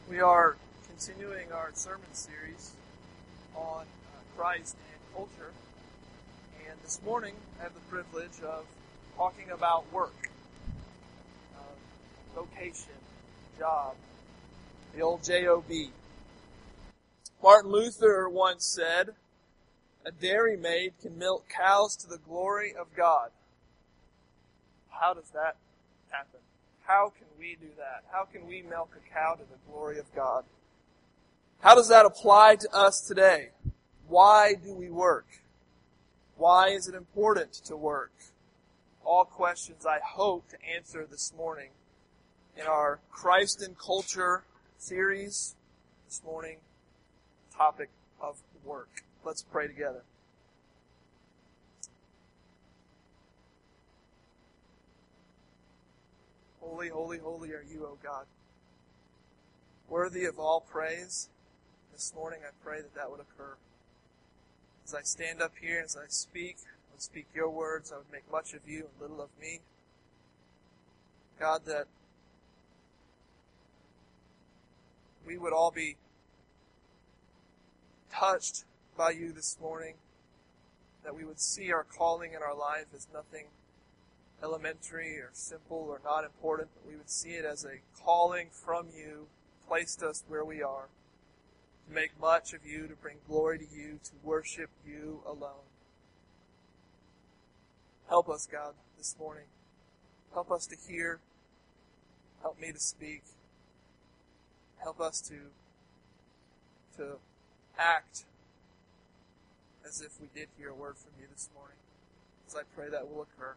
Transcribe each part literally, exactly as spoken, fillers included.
We are continuing our sermon series on uh, Christ and culture. And this morning I have the privilege of talking about work, uh, vocation, job, the old J O B. Martin Luther once said, "A dairymaid can milk cows to the glory of God." How does that happen? How can we do that? How can we milk a cow to the glory of God? How does that apply to us today? Why do we work? Why is it important to work? All questions I hope to answer this morning in our Christ and Culture series. This morning, topic of work. Let's pray together. Holy, holy, holy are you, O God. Worthy of all praise. This morning I pray that that would occur. As I stand up here, as I speak, I would speak your words. I would make much of you and little of me. God, that we would all be touched by you this morning. That we would see our calling in our life as nothing elementary or simple or not important, but we would see it as a calling from you, placed us where we are, to make much of you, to bring glory to you, to worship you alone. Help us, God, this morning. Help us to hear. Help me to speak. Help us to, to act as if we did hear a word from you this morning. As I pray that will occur.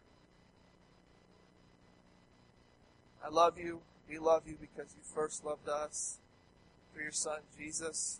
I love you. We love you because you first loved us through your Son, Jesus.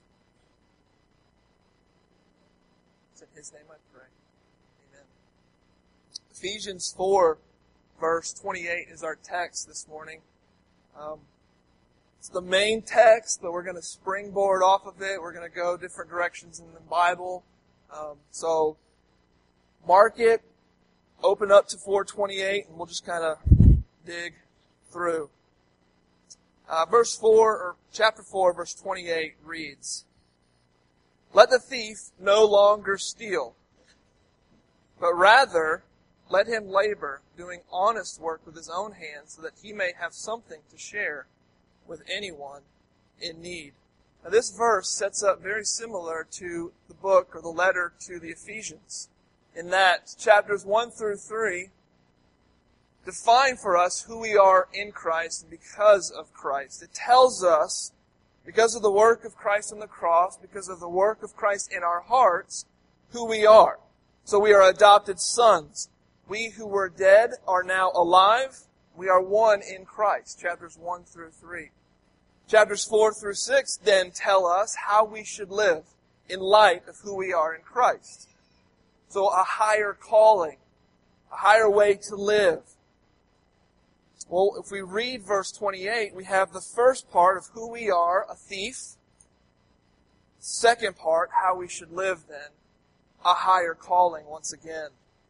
It's in His name I pray. Amen. Ephesians four, verse twenty-eight is our text this morning. Um, it's the main text, but we're going to springboard off of it. We're going to go different directions in the Bible. Um, so, mark it, open up to four twenty-eight, and we'll just kind of dig through. Uh, verse four, or chapter four, verse twenty-eight reads, "Let the thief no longer steal, but rather let him labor, doing honest work with his own hands, so that he may have something to share with anyone in need." Now this verse sets up very similar to the book or the letter to the Ephesians, in that chapters one through three define for us who we are in Christ and because of Christ. It tells us, because of the work of Christ on the cross, because of the work of Christ in our hearts, who we are. So we are adopted sons. We who were dead are now alive. We are one in Christ. Chapters one through three. Chapters four through six then tell us how we should live in light of who we are in Christ. So a higher calling, a higher way to live. Well, if we read verse twenty-eight, we have the first part of who we are, a thief. Second part, how we should live then, a higher calling once again.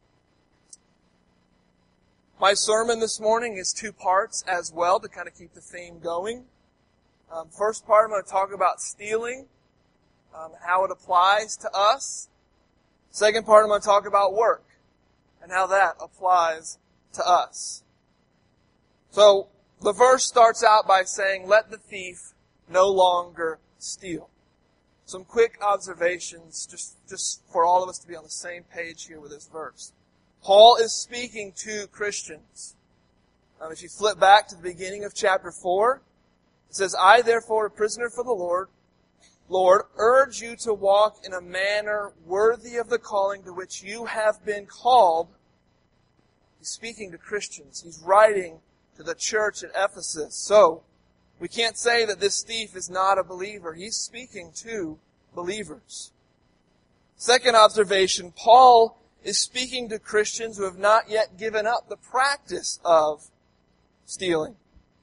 My sermon this morning is two parts as well to kind of keep the theme going. Um, first part, I'm going to talk about stealing, um, how it applies to us. Second part, I'm going to talk about work and how that applies to us. So, the verse starts out by saying, "Let the thief no longer steal." Some quick observations, just, just for all of us to be on the same page here with this verse. Paul is speaking to Christians. Um, if you flip back to the beginning of chapter four, it says, "I therefore, a prisoner for the Lord, Lord, urge you to walk in a manner worthy of the calling to which you have been called." He's speaking to Christians. He's writing to the church at Ephesus. So, we can't say that this thief is not a believer. He's speaking to believers. Second observation, Paul is speaking to Christians who have not yet given up the practice of stealing.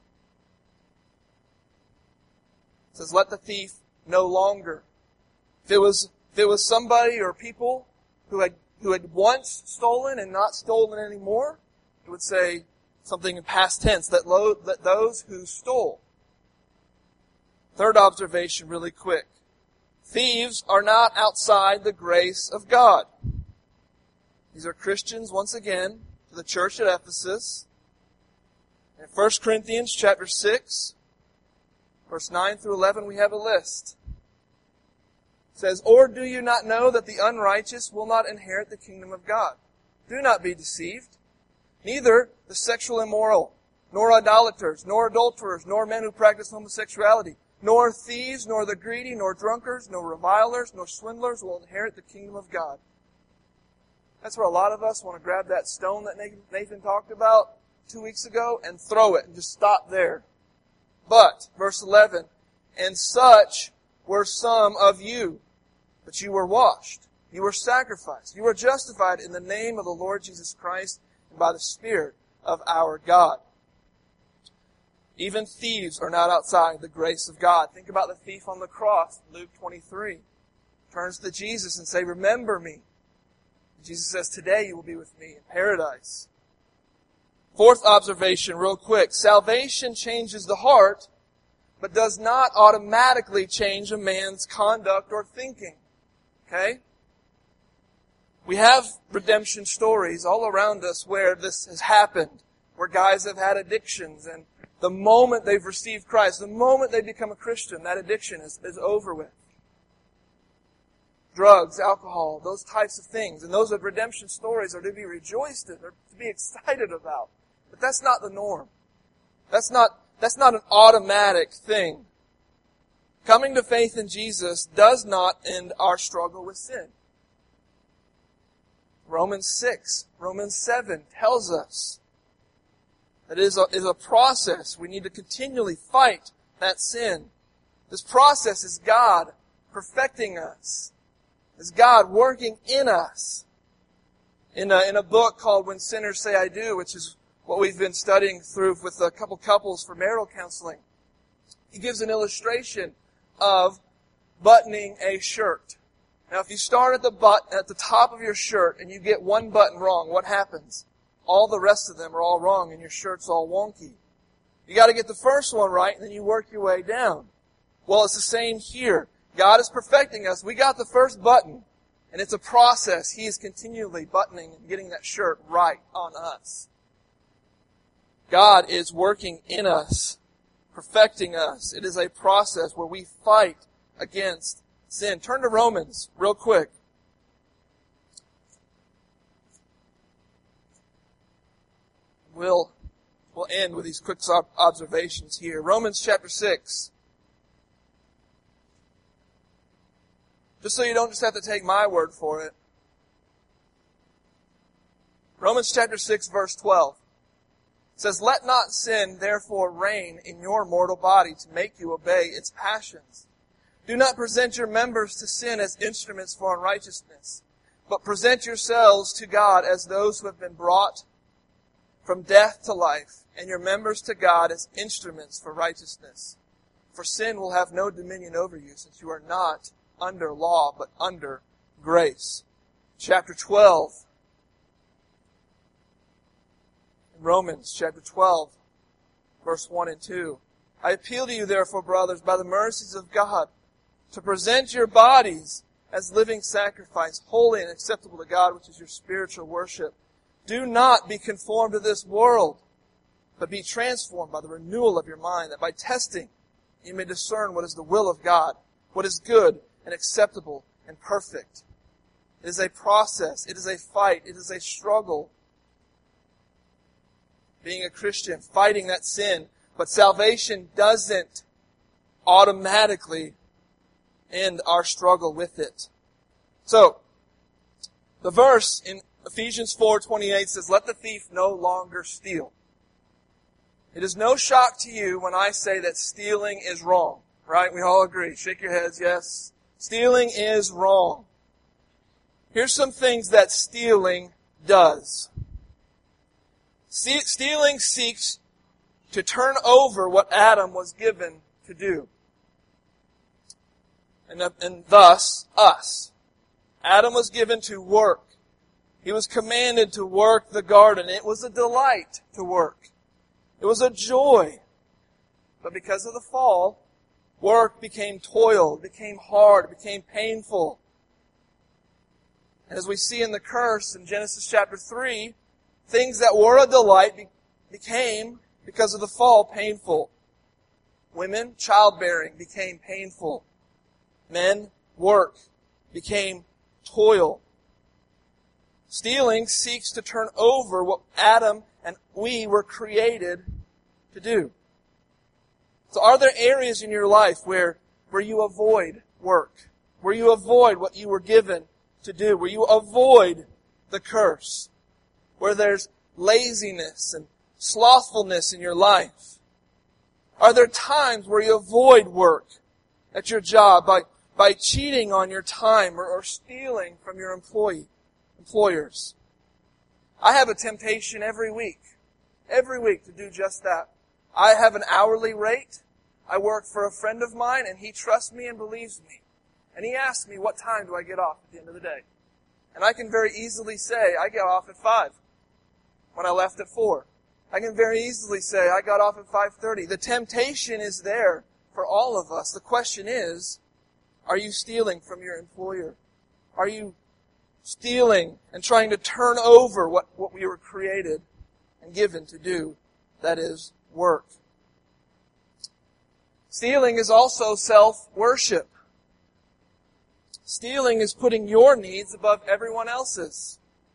It says, "Let the thief no longer." If it was, if it was somebody or people who had, who had once stolen and not stolen anymore, it would say, something in past tense, that, lo, that those who stole. Third observation really quick. Thieves are not outside the grace of God. These are Christians, once again, to the church at Ephesus. In First Corinthians chapter six, verse nine through eleven, we have a list. It says, "Or do you not know that the unrighteous will not inherit the kingdom of God? Do not be deceived. Neither the sexual immoral, nor idolaters, nor adulterers, nor men who practice homosexuality, nor thieves, nor the greedy, nor drunkards, nor revilers, nor swindlers will inherit the kingdom of God." That's where a lot of us want to grab that stone that Nathan talked about two weeks ago and throw it and just stop there. But, verse eleven, "And such were some of you, but you were washed, you were sacrificed, you were justified in the name of the Lord Jesus Christ and by the Spirit of our God." Even thieves are not outside the grace of God. Think about the thief on the cross, Luke twenty-three. Turns to Jesus and says, "Remember me." Jesus says, "Today you will be with me in paradise." Fourth observation, real quick. Salvation changes the heart, but does not automatically change a man's conduct or thinking. Okay? We have redemption stories all around us where this has happened, where guys have had addictions, and the moment they've received Christ, the moment they become a Christian, that addiction is, is over with. Drugs, alcohol, those types of things. And those redemption stories are to be rejoiced in, or to be excited about. But that's not the norm. That's not, that's not an automatic thing. Coming to faith in Jesus does not end our struggle with sin. Romans six, Romans seven tells us that it is a, is a process. We need to continually fight that sin. This process is God perfecting us. Is God working in us. In a, in a book called When Sinners Say I Do, which is what we've been studying through with a couple couples for marital counseling, he gives an illustration of buttoning a shirt. Now, if you start at the button, at the top of your shirt and you get one button wrong, what happens? All the rest of them are all wrong and your shirt's all wonky. You got to get the first one right and then you work your way down. Well, it's the same here. God is perfecting us. We got the first button, and it's a process. He is continually buttoning and getting that shirt right on us. God is working in us, perfecting us. It is a process where we fight against sin. Turn to Romans real quick. We'll, we'll end with these quick observations here. Romans chapter six. Just so you don't just have to take my word for it. Romans chapter six, verse twelve. It says, "Let not sin therefore reign in your mortal body to make you obey its passions. Do not present your members to sin as instruments for unrighteousness, but present yourselves to God as those who have been brought from death to life, and your members to God as instruments for righteousness. For sin will have no dominion over you, since you are not under law, but under grace." Chapter twelve. Romans chapter twelve, verse one and two. "I appeal to you, therefore, brothers, by the mercies of God, to present your bodies as living sacrifice, holy and acceptable to God, which is your spiritual worship. Do not be conformed to this world, but be transformed by the renewal of your mind, that by testing you may discern what is the will of God, what is good and acceptable and perfect." It is a process. It is a fight. It is a struggle. Being a Christian, fighting that sin. But salvation doesn't automatically end our struggle with it. So, the verse in Ephesians four twenty-eight says, "Let the thief no longer steal." It is no shock to you when I say that stealing is wrong. Right? We all agree. Shake your heads, yes. Stealing is wrong. Here's some things that stealing does. Stealing seeks to turn over what Adam was given to do. And, and thus, us. Adam was given to work. He was commanded to work the garden. It was a delight to work. It was a joy. But because of the fall, Work became toil, it became hard, it became painful. And as we see in the curse in Genesis chapter three, things that were a delight be- became, because of the fall, painful. Women, childbearing became painful. Men, work became toil. Stealing seeks to turn over what Adam and we were created to do. So are there areas in your life where, where you avoid work? Where you avoid what you were given to do? Where you avoid the curse? Where there's laziness and slothfulness in your life? Are there times where you avoid work at your job by, by cheating on your time or, or stealing from your employee, employers? I have a temptation every week, every week to do just that. I have an hourly rate. I work for a friend of mine, and he trusts me and believes me. And he asks me, what time do I get off at the end of the day? And I can very easily say, I get off at five, when I left at four. I can very easily say, I got off at five thirty. The temptation is there for all of us. The question is, are you stealing from your employer? Are you stealing and trying to turn over what, what we were created and given to do? That is, work. Stealing is also self-worship. Stealing is putting your needs above everyone else's.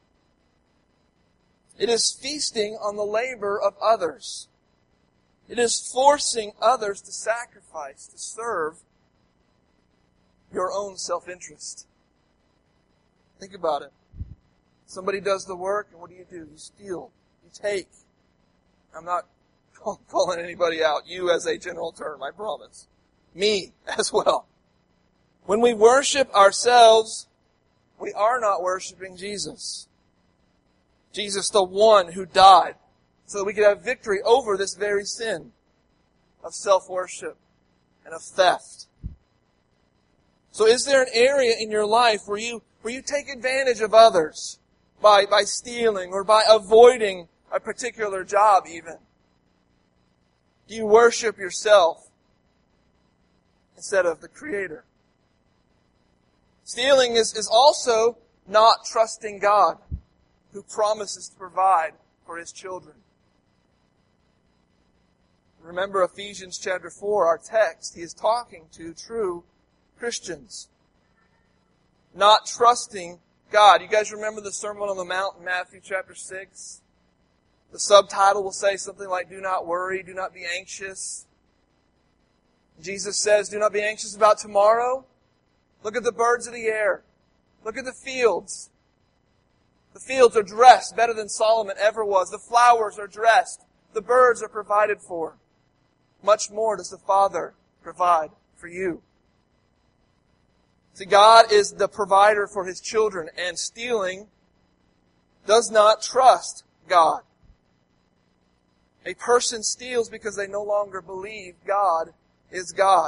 It is feasting on the labor of others. It is forcing others to sacrifice, to serve your own self-interest. Think about it. Somebody does the work, and what do you do? You steal. You take. I'm not calling anybody out. You as a general term, I promise. Me as well. When we worship ourselves, we are not worshiping Jesus. Jesus, the one who died, so that we could have victory over this very sin of self-worship and of theft. So is there an area in your life where you where you take advantage of others by, by stealing or by avoiding a particular job even? Do you worship yourself instead of the Creator? Stealing is, is also not trusting God, who promises to provide for His children. Remember Ephesians chapter four, our text. He is talking to true Christians. Not trusting God. You guys remember the Sermon on the Mount in Matthew chapter six? The subtitle will say something like, do not worry, do not be anxious. Jesus says, do not be anxious about tomorrow. Look at the birds of the air. Look at the fields. The fields are dressed better than Solomon ever was. The flowers are dressed. The birds are provided for. Much more does the Father provide for you. See, God is the provider for His children, and stealing does not trust God. A person steals because they no longer believe God is God.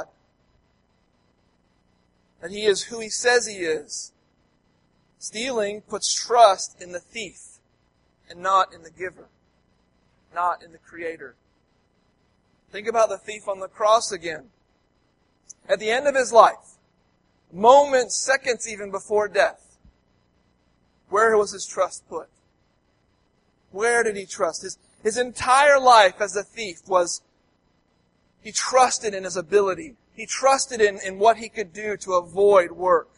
That He is who He says He is. Stealing puts trust in the thief and not in the giver, not in the Creator. Think about the thief on the cross again. At the end of his life, moments, seconds even before death, where was his trust put? Where did he trust? His, his entire life as a thief was, he trusted in his ability. He trusted in, in what he could do to avoid work.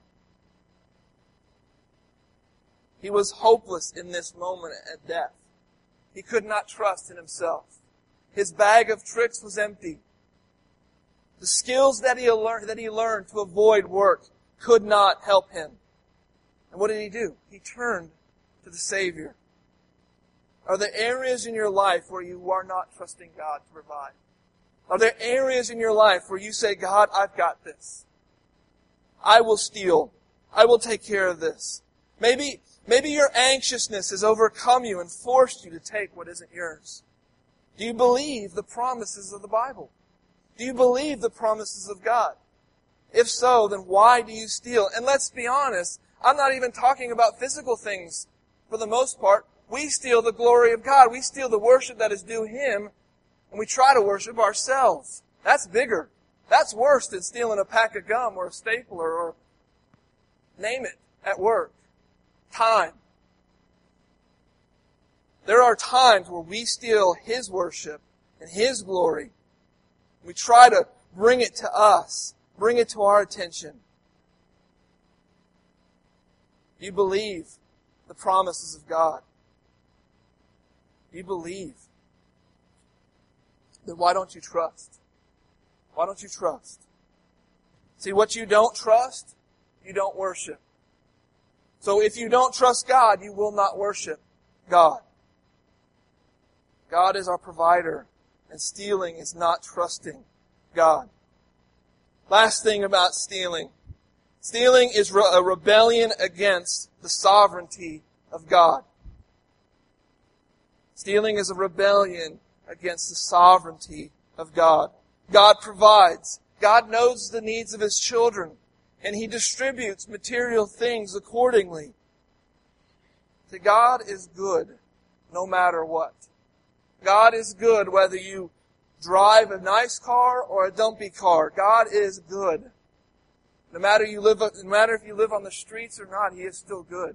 He was hopeless in this moment at death. He could not trust in himself. His bag of tricks was empty. The skills that he learned, that he learned to avoid work could not help him. And what did he do? He turned to the Savior. Are there areas in your life where you are not trusting God to provide? Are there areas in your life where you say, God, I've got this. I will steal. I will take care of this. Maybe, maybe your anxiousness has overcome you and forced you to take what isn't yours. Do you believe the promises of the Bible? Do you believe the promises of God? If so, then why do you steal? And let's be honest, I'm not even talking about physical things for the most part. We steal the glory of God. We steal the worship that is due Him, and we try to worship ourselves. That's bigger. That's worse than stealing a pack of gum or a stapler or name it at work. Time. There are times where we steal His worship and His glory. We try to bring it to us, bring it to our attention. You believe the promises of God. You believe. Then why don't you trust? Why don't you trust? See, what you don't trust, you don't worship. So if you don't trust God, you will not worship God. God is our provider, and stealing is not trusting God. Last thing about stealing. Stealing is a rebellion against the sovereignty of God. Stealing is a rebellion against the sovereignty of God. God provides. God knows the needs of His children, and He distributes material things accordingly. See, God is good no matter what. God is good whether you drive a nice car or a dumpy car. God is good. No matter you live, no matter if you live on the streets or not, He is still good.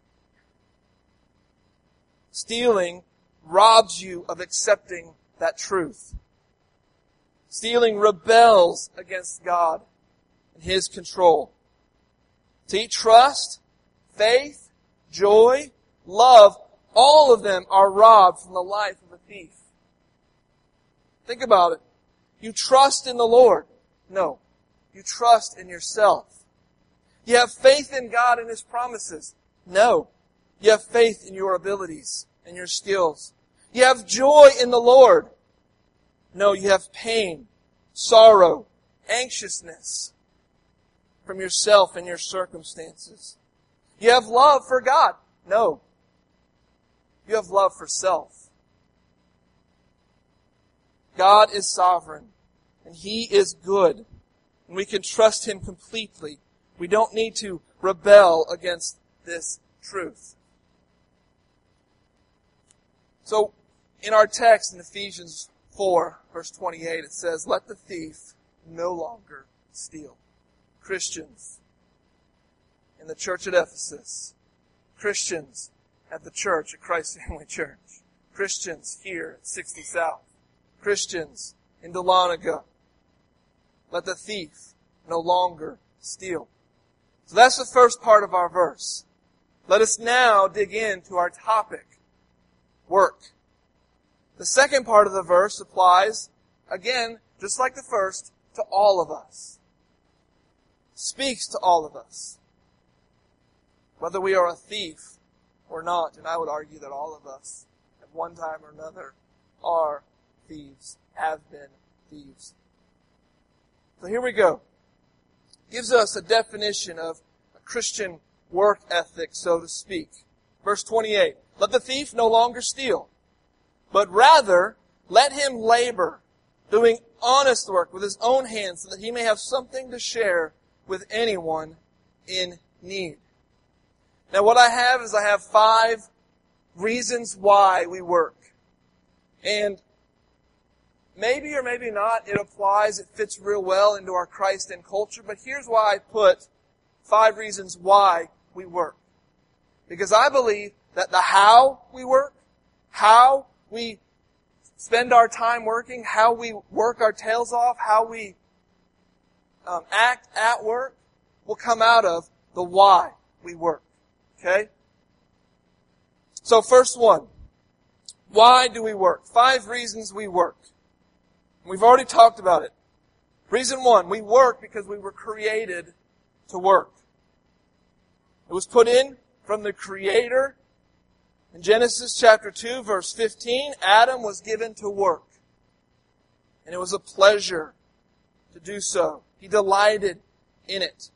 Stealing robs you of accepting that truth. Stealing rebels against God and His control. See, trust, faith, joy, love, all of them are robbed from the life of a thief. Think about it. You trust in the Lord. No. You trust in yourself. You have faith in God and His promises. No. You have faith in your abilities and your skills. You have joy in the Lord. No, you have pain, sorrow, anxiousness from yourself and your circumstances. You have love for God. No. You have love for self. God is sovereign, and He is good, and we can trust Him completely. We don't need to rebel against this truth. So, in our text in Ephesians four, verse twenty-eight, it says, "Let the thief no longer steal." Christians in the church at Ephesus, Christians at the church at Christ Family Church, Christians here at sixty South, Christians in Dahlonega, let the thief no longer steal. So that's the first part of our verse. Let us now dig into our topic, work. The second part of the verse applies, again, just like the first, to all of us. Speaks to all of us. Whether we are a thief or not, and I would argue that all of us, at one time or another, are thieves, have been thieves. So here we go. Gives us a definition of a Christian work ethic, so to speak. Verse twenty-eight, "Let the thief no longer steal, but rather let him labor, doing honest work with his own hands, so that he may have something to share with anyone in need." Now what I have is I have five reasons why we work. And maybe or maybe not, it applies, it fits real well into our Christ and culture, but here's why I put five reasons why we work. Because I believe that the how we work, how we spend our time working, how we work our tails off, how we um, act at work, will come out of the why we work. Okay? So first one, why do we work? Five reasons we work. We've already talked about it. Reason one, we work because we were created to work. It was put in from the Creator. In Genesis chapter two, verse fifteen, Adam was given to work. And it was a pleasure to do so. He delighted in it.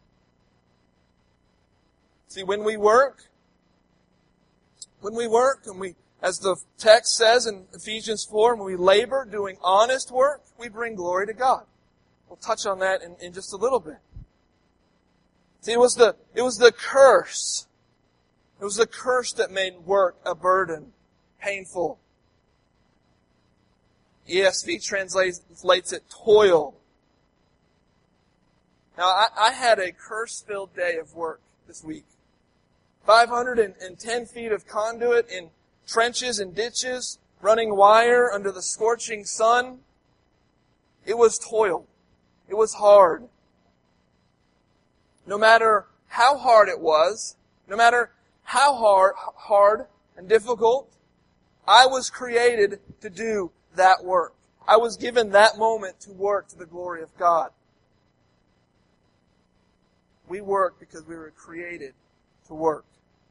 See, when we work, when we work, and we, as the text says in Ephesians four, when we labor doing honest work, we bring glory to God. We'll touch on that in, in just a little bit. See, it was the, it was the curse. It was the curse that made work a burden, painful. E S V translates it toil. Now, I, I had a curse-filled day of work this week. five hundred ten feet of conduit in trenches and ditches, running wire under the scorching sun. It was toil. It was hard. No matter how hard it was, no matter how hard, hard and difficult, I was created to do that work. I was given that moment to work to the glory of God. We work because we were created to work.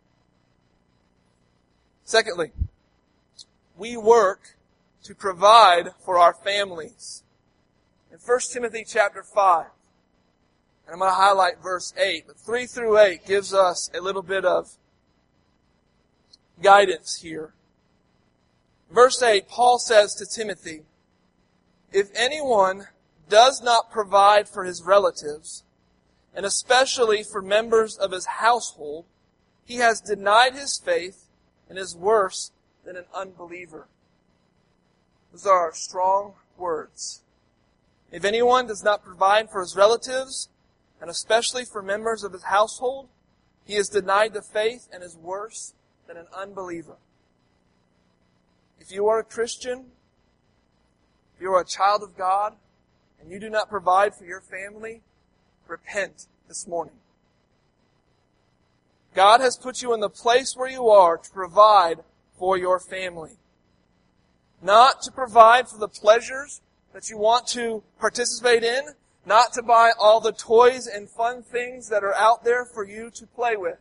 Secondly, we work to provide for our families. In First Timothy chapter five, and I'm going to highlight verse eight, but three through eight gives us a little bit of guidance here. Verse eight, Paul says to Timothy, "If anyone does not provide for his relatives, and especially for members of his household, he has denied his faith and is worse than an unbeliever." Those are strong words. If anyone does not provide for his relatives, and especially for members of his household, he has denied the faith and is worse than an unbeliever. If you are a Christian, if you are a child of God, and you do not provide for your family, repent this morning. God has put you in the place where you are to provide for your family. Not to provide for the pleasures that you want to participate in, not to buy all the toys and fun things that are out there for you to play with.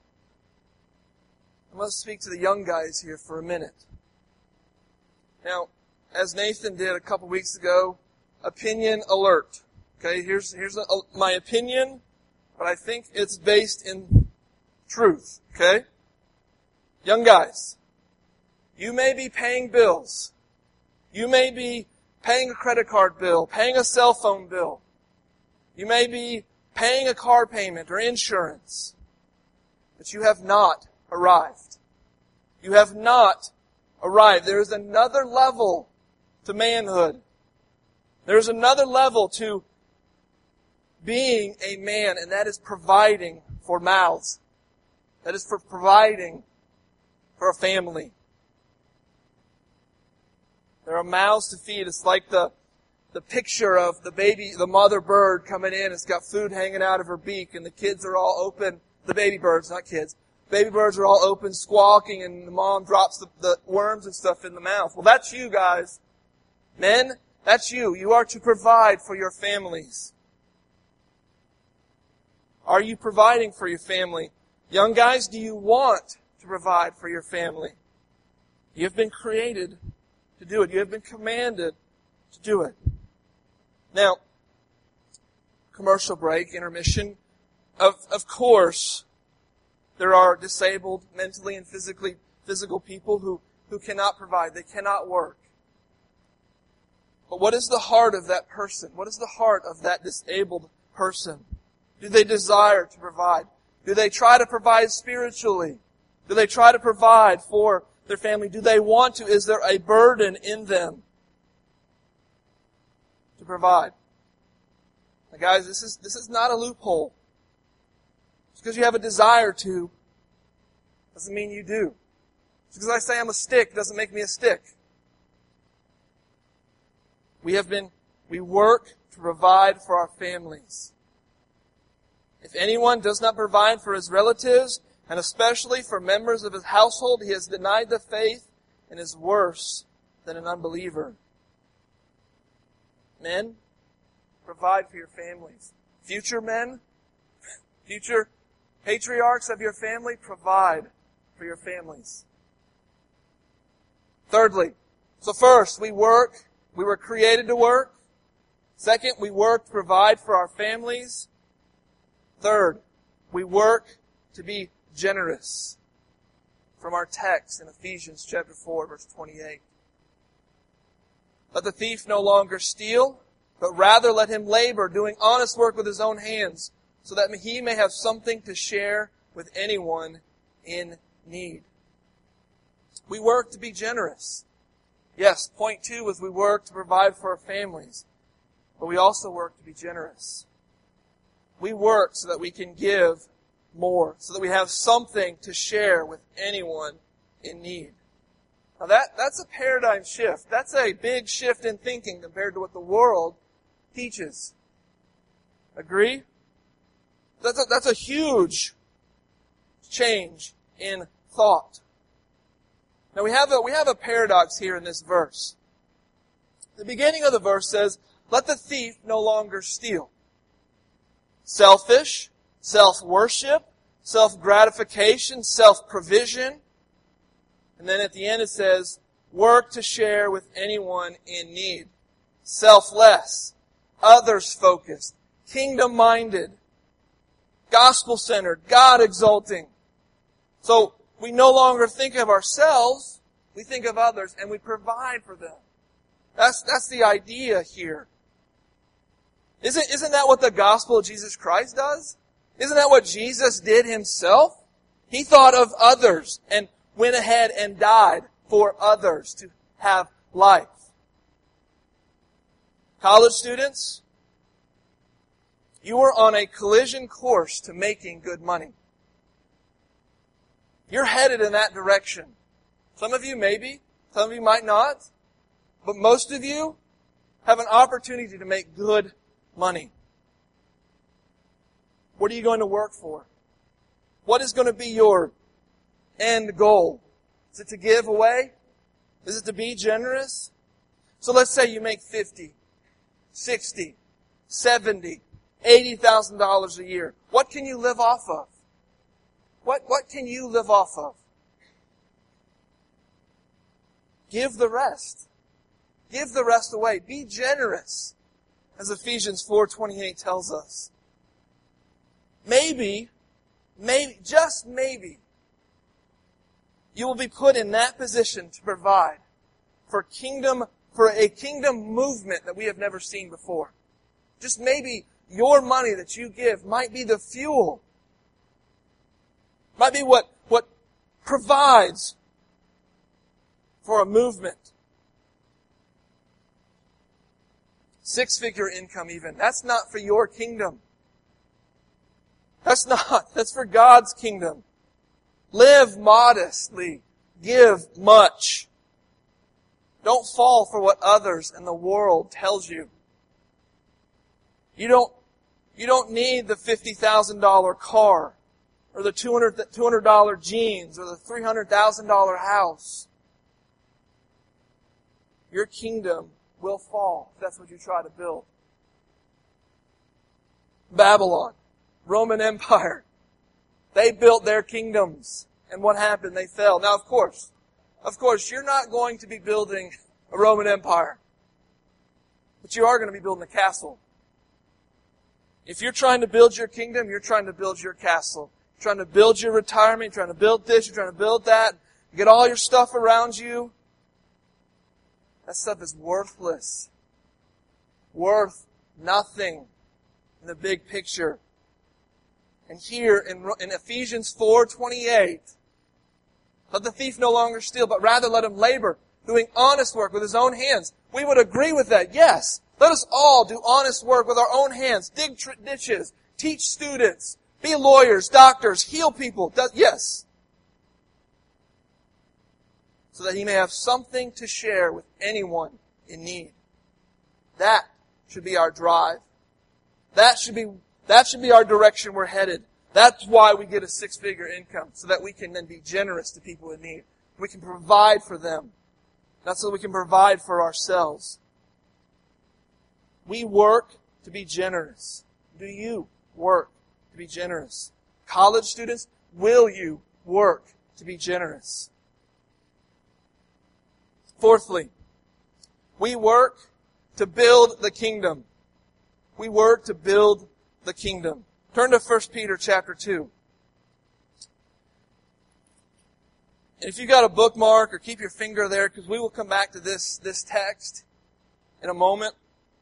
I must speak to the young guys here for a minute. Now, as Nathan did a couple weeks ago, opinion alert. Okay, here's here's a, my opinion, but I think it's based in truth. Okay? Young guys, you may be paying bills. You may be paying a credit card bill, paying a cell phone bill. You may be paying a car payment or insurance. But you have not arrived. You have not arrived. There is another level to manhood. There is another level to being a man, and that is providing for mouths. That is for providing for a family. There are mouths to feed. It's like the the picture of the baby, the mother bird coming in. It's got food hanging out of her beak, and the kids are all open. The baby birds, not kids. Baby birds are all open, squawking, and the mom drops the, the worms and stuff in the mouth. Well, that's you guys. Men, that's you. You are to provide for your families. Are you providing for your family? Young guys, do you want to provide for your family? You have been created to do it. You have been commanded to do it. Now, commercial break, intermission. Of, of course, there are disabled, mentally and physically, physical people who, who cannot provide. They cannot work. But what is the heart of that person? What is the heart of that disabled person? Do they desire to provide? Do they try to provide spiritually? Do they try to provide for their family? Do they want to? Is there a burden in them to provide? Now guys, this is, this is not a loophole. Just because you have a desire to doesn't mean you do. Just because I say I'm a stick doesn't make me a stick. We have been, we work to provide for our families. If anyone does not provide for his relatives, and especially for members of his household, he has denied the faith and is worse than an unbeliever. Men, provide for your families. Future men, future patriarchs of your family, provide for your families. Thirdly, so first, we work. We were created to work. Second, we work to provide for our families. Third, we work to be generous. From our text in Ephesians chapter four, verse twenty-eight. Let the thief no longer steal, but rather let him labor, doing honest work with his own hands, so that he may have something to share with anyone in need. We work to be generous. Yes, point two is we work to provide for our families, but we also work to be generous. We work so that we can give more, so that we have something to share with anyone in need. Now that, that's a paradigm shift. That's a big shift in thinking compared to what the world teaches. Agree? That's a, that's a huge change in thought. Now we have a, we have a paradox here in this verse. The beginning of the verse says, "Let the thief no longer steal." Selfish, self-worship, self-gratification, self-provision. And then at the end it says, "Work to share with anyone in need." Selfless, others-focused, kingdom-minded, gospel-centered, God-exalting. So we no longer think of ourselves, we think of others, and we provide for them. That's, that's the idea here. Isn't, isn't that what the gospel of Jesus Christ does? Isn't that what Jesus did himself? He thought of others and went ahead and died for others to have life. College students, you are on a collision course to making good money. You're headed in that direction. Some of you maybe, some of you might not, but most of you have an opportunity to make good money. What are you going to work for? What is going to be your end goal? Is it to give away? Is it to be generous? So let's say you make fifty, sixty, seventy, eighty thousand dollars a year. What can you live off of? What, what can you live off of? Give the rest. Give the rest away. Be generous, as Ephesians four twenty-eight tells us. Maybe, maybe, just maybe, you will be put in that position to provide for kingdom, for a kingdom movement that we have never seen before. Just maybe your money that you give might be the fuel, might be what, what provides for a movement. Six-figure income even. That's not for your kingdom. That's not. That's for God's kingdom. Live modestly. Give much. Don't fall for what others and the world tells you. You don't, you don't need the fifty thousand dollars car, or the two hundred dollars jeans, or the three hundred thousand dollars house. Your kingdom will fall if that's what you try to build. Babylon, Roman Empire, they built their kingdoms. And what happened? They fell. Now, of course, of course, you're not going to be building a Roman Empire. But you are going to be building a castle. If you're trying to build your kingdom, you're trying to build your castle. You're trying to build your retirement, you're trying to build this, you're trying to build that, get all your stuff around you. That stuff is worthless. Worth nothing in the big picture. And here in, in Ephesians four twenty-eight, let the thief no longer steal, but rather let him labor, doing honest work with his own hands. We would agree with that, yes. Let us all do honest work with our own hands, dig tr- ditches, teach students, be lawyers, doctors, heal people. Do- yes. So that he may have something to share with anyone in need. That should be our drive. That should be, that should be our direction we're headed. That's why we get a six-figure income, so that we can then be generous to people in need. We can provide for them. That's so we can provide for ourselves. We work to be generous. Do you work to be generous? College students, will you work to be generous? Fourthly, we work to build the kingdom. We work to build the kingdom. Turn to First Peter chapter two. And if you've got a bookmark, or keep your finger there, because we will come back to this, this text in a moment.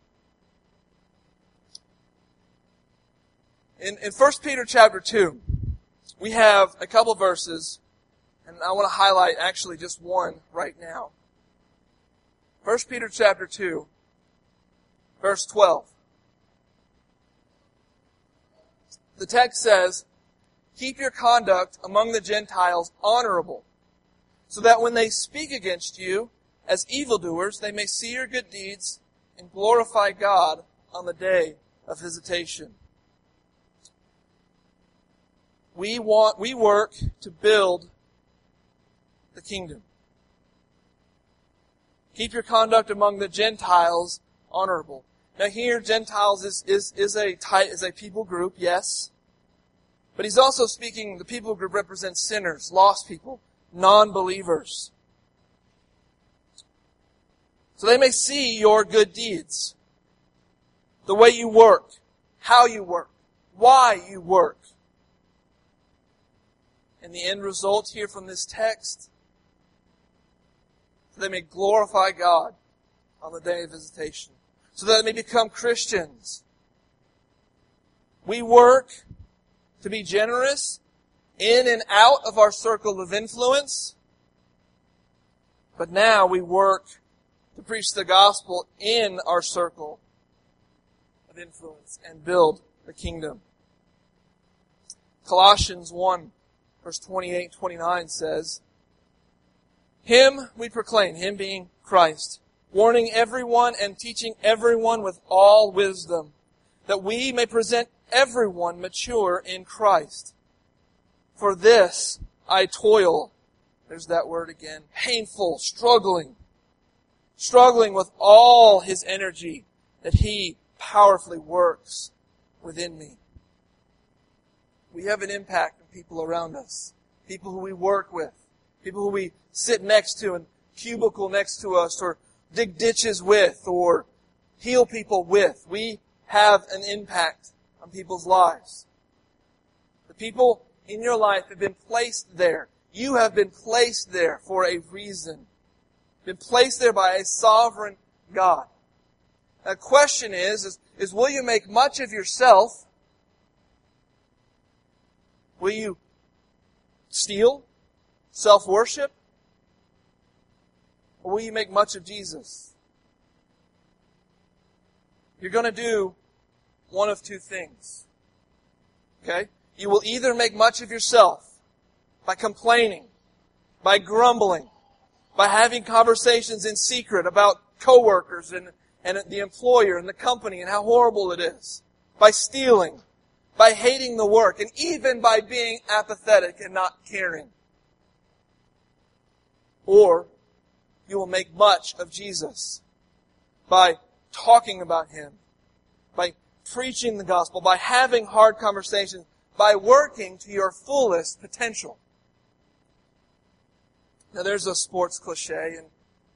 In, in First Peter chapter two, we have a couple verses, and I want to highlight actually just one right now. First Peter chapter two, verse twelve. The text says, keep your conduct among the Gentiles honorable, so that when they speak against you as evildoers, they may see your good deeds and glorify God on the day of visitation. We want, we work to build the kingdom. Keep your conduct among the Gentiles honorable. Now here, Gentiles is, is, is a type, is a people group, yes. But he's also speaking, the people group represents sinners, lost people, non-believers. So they may see your good deeds. The way you work, how you work, why you work. And the end result here from this text, so they may glorify God on the day of visitation. So that they may become Christians. We work to be generous in and out of our circle of influence. But now we work to preach the gospel in our circle of influence and build the kingdom. Colossians one, verse twenty-eight, twenty-nine says, Him we proclaim, Him being Christ, warning everyone and teaching everyone with all wisdom, that we may present everyone mature in Christ. For this I toil, there's that word again, painful, struggling, struggling with all His energy that He powerfully works within me. We have an impact on people around us, people who we work with, people who we sit next to and cubicle next to us, or dig ditches with, or heal people with. We have an impact on people's lives. The people in your life have been placed there. You have been placed there for a reason. Been placed there by a sovereign God. The question is, is, is will you make much of yourself? Will you steal? Self-worship? Or will you make much of Jesus? You're going to do one of two things. Okay? You will either make much of yourself by complaining, by grumbling, by having conversations in secret about coworkers and, and the employer and the company and how horrible it is, by stealing, by hating the work, and even by being apathetic and not caring. Or you will make much of Jesus by talking about Him, by preaching the gospel, by having hard conversations, by working to your fullest potential. Now there's a sports cliche, and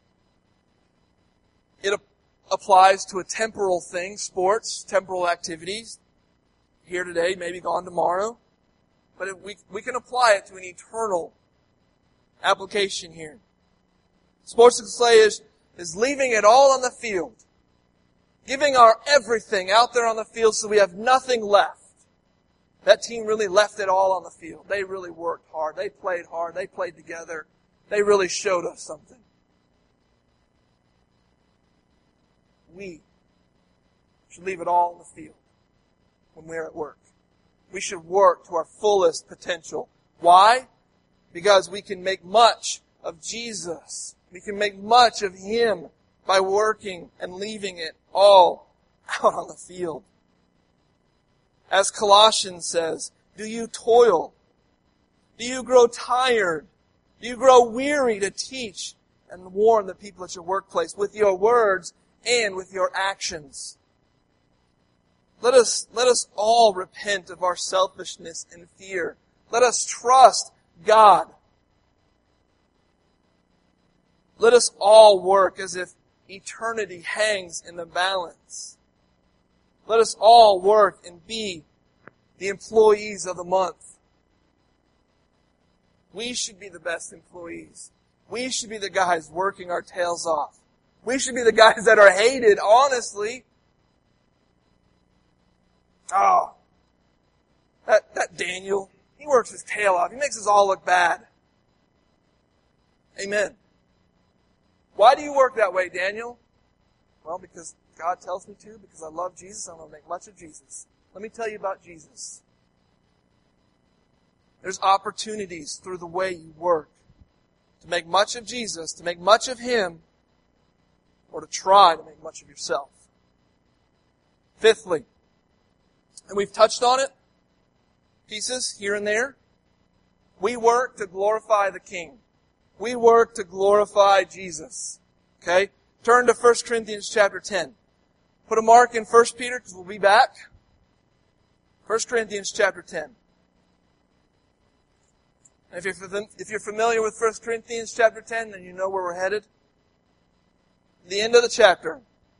it applies to a temporal thing, sports, temporal activities. Here today, maybe gone tomorrow. But it, we, we can apply it to an eternal application here. Sports cliche is, is leaving it all on the field. Giving our everything out there on the field so we have nothing left. That team really left it all on the field. They really worked hard. They played hard. They played together. They really showed us something. We should leave it all on the field when we're at work. We should work to our fullest potential. Why? Because we can make much of Jesus. We can make much of Him by working and leaving it all out on the field. As Colossians says, do you toil? Do you grow tired? Do you grow weary to teach and warn the people at your workplace with your words and with your actions? Let us, let us all repent of our selfishness and fear. Let us trust God. Let us all work as if eternity hangs in the balance. Let us all work and be the employees of the month. We should be the best employees. We should be the guys working our tails off. We should be the guys that are hated, honestly. Oh, that, that Daniel, he works his tail off. He makes us all look bad. Amen. Why do you work that way, Daniel? Well, because God tells me to, because I love Jesus, I'm going to make much of Jesus. Let me tell you about Jesus. There's opportunities through the way you work to make much of Jesus, to make much of Him, or to try to make much of yourself. Fifthly, and we've touched on it, pieces here and there, we work to glorify the King. We work to glorify Jesus. Okay? Turn to First Corinthians chapter ten. Put a mark in First Peter because we'll be back. First Corinthians chapter ten. And if you're, if you're familiar with First Corinthians chapter ten, then you know where we're headed. The end of the chapter.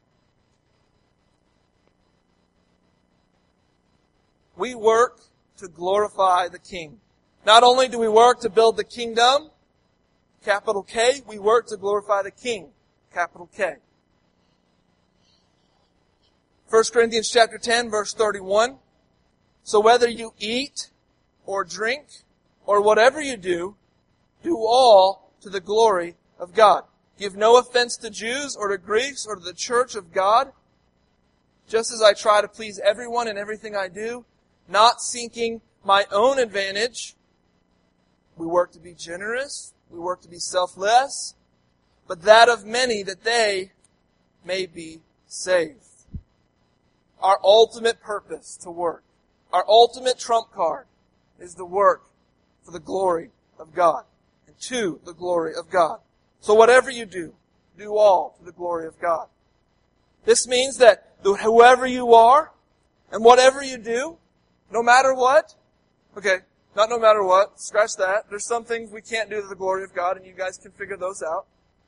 We work to glorify the King. Not only do we work to build the kingdom, capital K, we work to glorify the King, capital K. First Corinthians chapter ten, verse thirty-one. So whether you eat or drink or whatever you do, do all to the glory of God. Give no offense to Jews or to Greeks or to the church of God, just as I try to please everyone in everything I do, not seeking my own advantage. We work to be generous. We work to be selfless, but that of many, that they may be saved. Our ultimate purpose to work, our ultimate trump card, is the work for the glory of God and to the glory of God. So whatever you do, do all to the glory of God. This means that whoever you are and whatever you do, no matter what, okay, not no matter what, scratch that. There's some things we can't do to the glory of God, and you guys can figure those out.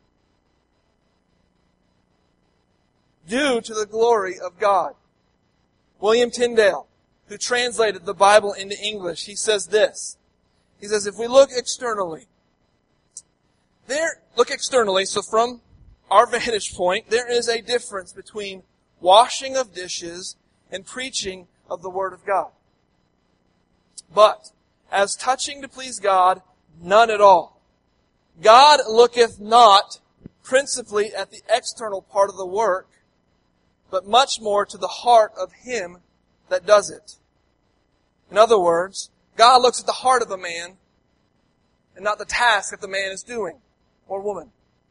Do to the glory of God. William Tyndale, who translated the Bible into English, he says this. He says, if we look externally, there, look externally, so from our vantage point, there is a difference between washing of dishes and preaching of the Word of God. But, as touching to please God, none at all. God looketh not principally at the external part of the work, but much more to the heart of him that does it. In other words, God looks at the heart of a man and not the task that the man is doing, or woman.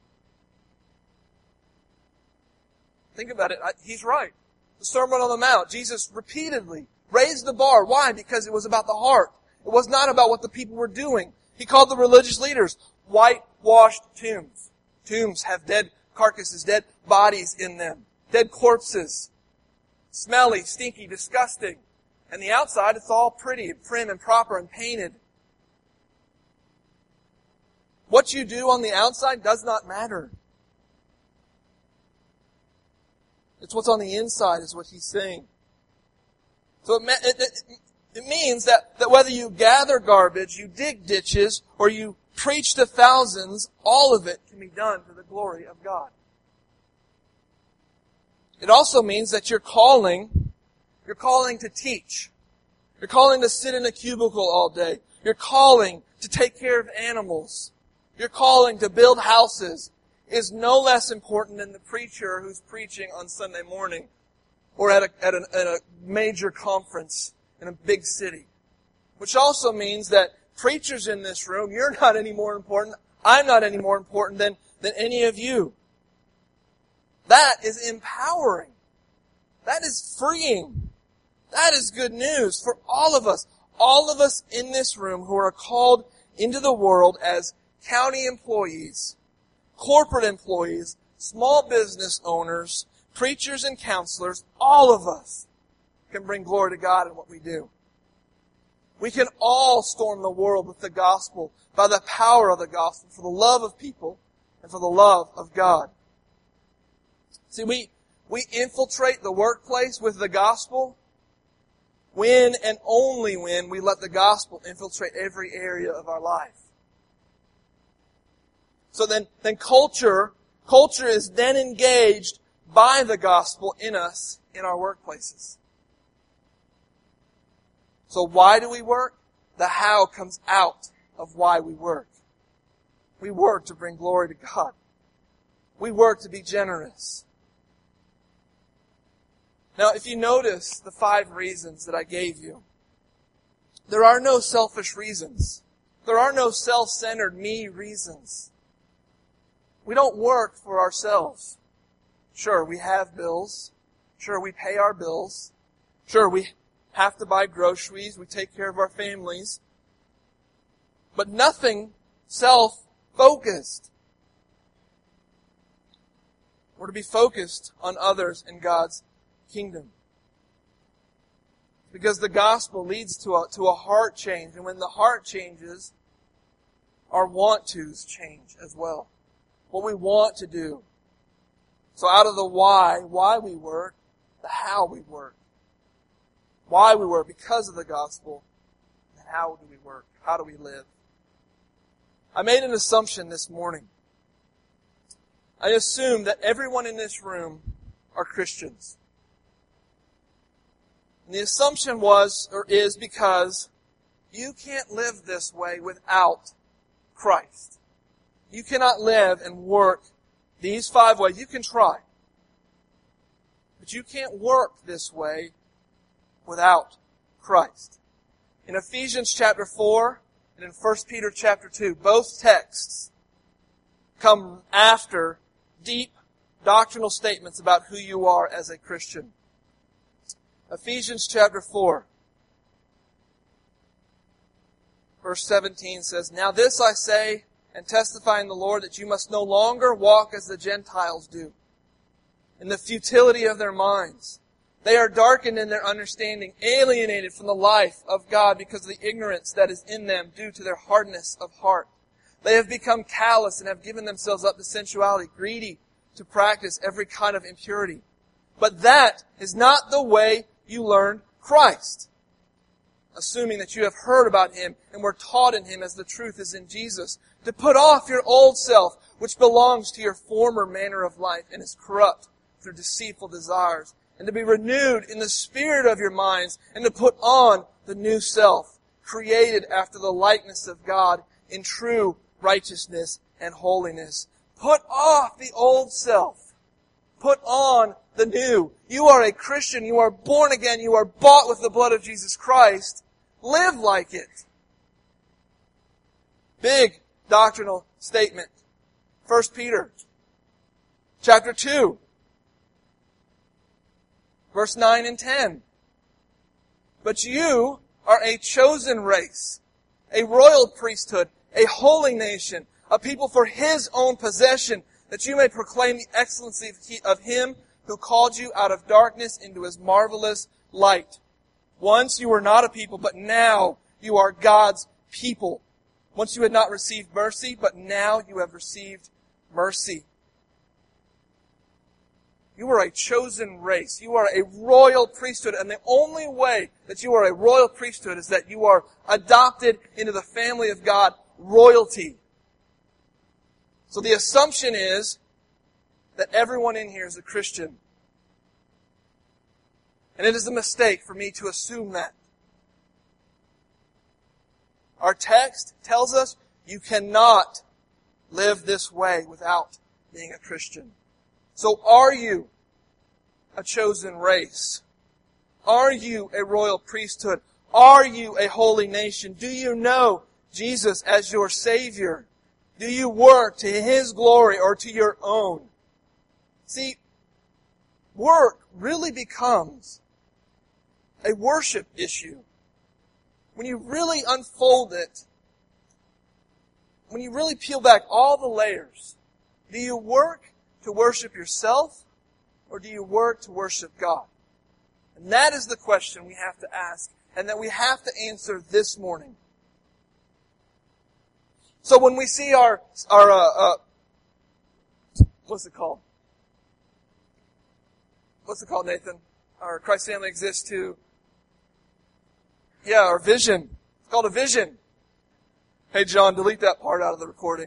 Think about it. He's right. The Sermon on the Mount, Jesus repeatedly raised the bar. Why? Because it was about the heart. It was not about what the people were doing. He called the religious leaders whitewashed tombs. Tombs have dead carcasses, dead bodies in them, dead corpses. Smelly, stinky, disgusting. And the outside, it's all pretty and prim and proper and painted. What you do on the outside does not matter. It's what's on the inside is what he's saying. So it, it, it, it means that, that whether you gather garbage, you dig ditches, or you preach to thousands, all of it can be done to the glory of God. It also means that you're calling, you're calling to teach. You're calling to sit in a cubicle all day. You're calling to take care of animals. You're calling to build houses is no less important than the preacher who's preaching on Sunday morning or at a, at, an, at a major conference in a big city. Which also means that preachers in this room, you're not any more important, I'm not any more important than, than any of you. That is empowering. That is freeing. That is good news for all of us. All of us in this room who are called into the world as county employees, corporate employees, small business owners, preachers and counselors, all of us can bring glory to God in what we do. We can all storm the world with the gospel by the power of the gospel for the love of people and for the love of God. See, we, we infiltrate the workplace with the gospel when and only when we let the gospel infiltrate every area of our life. So then, then culture, culture is then engaged by the gospel in us in our workplaces. So why do we work? The how comes out of why we work. We work to bring glory to God. We work to be generous. Now, if you notice the five reasons that I gave you, There are no selfish reasons. There are no self-centered me reasons. We don't work for ourselves. Sure, we have bills. Sure, we pay our bills. Sure, we have to buy groceries. We take care of our families. But nothing self-focused. We're to be focused on others in God's kingdom. Because the gospel leads to a, to a heart change. And when the heart changes, our want-tos change as well. What we want to do. So out of the why, why we work, the how we work. Why we work, because of the gospel. And how do we work? How do we live? I made an assumption this morning. I assume that everyone in this room are Christians. And the assumption was, or is, because you can't live this way without Christ. You cannot live and work these five ways. You can try. But you can't work this way without Christ. In Ephesians chapter four and in First Peter chapter two, both texts come after deep doctrinal statements about who you are as a Christian. Ephesians chapter four, verse seventeen says, "Now this I say and testify in the Lord, that you must no longer walk as the Gentiles do, in the futility of their minds. They are darkened in their understanding, alienated from the life of God because of the ignorance that is in them due to their hardness of heart. They have become callous and have given themselves up to sensuality, greedy to practice every kind of impurity. But that is not the way you learned Christ, assuming that you have heard about Him and were taught in Him as the truth is in Jesus, to put off your old self, which belongs to your former manner of life and is corrupt through deceitful desires, and to be renewed in the spirit of your minds, and to put on the new self, created after the likeness of God in true righteousness and holiness." Put off the old self. Put on the new. You are a Christian. You are born again. You are bought with the blood of Jesus Christ. Live like it. Big doctrinal statement. First Peter chapter two, verse nine and ten. "But you are a chosen race, a royal priesthood, a holy nation, a people for His own possession, that you may proclaim the excellency of Him who called you out of darkness into His marvelous light. Once you were not a people, but now you are God's people. Once you had not received mercy, but now you have received mercy." You are a chosen race. You are a royal priesthood. And the only way that you are a royal priesthood is that you are adopted into the family of God, royalty. So the assumption is that everyone in here is a Christian. And it is a mistake for me to assume that. Our text tells us you cannot live this way without being a Christian. So are you a chosen race? Are you a royal priesthood? Are you a holy nation? Do you know Jesus as your Savior? Do you work to His glory or to your own? See, work really becomes a worship issue when you really unfold it, when you really peel back all the layers. Do you work to worship yourself, or do you work to worship God? And that is the question we have to ask, and that we have to answer this morning. So when we see our, our, uh, uh, what's it called? What's it called, Nathan? Our Christ family exists to, yeah, our vision. It's called a vision. Hey, John, delete that part out of the recording.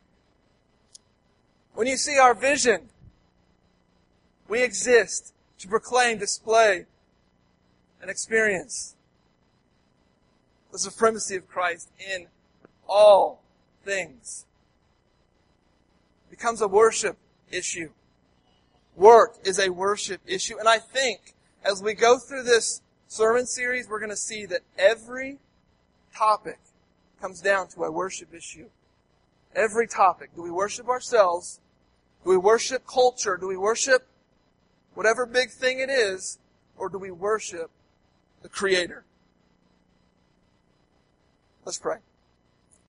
When you see our vision, we exist to proclaim, display, and experience the supremacy of Christ in all things. It becomes a worship issue. Work is a worship issue. And I think as we go through this sermon series, we're going to see that every topic comes down to a worship issue. Every topic. Do we worship ourselves? Do we worship culture? Do we worship whatever big thing it is? Or do we worship the Creator? Let's pray.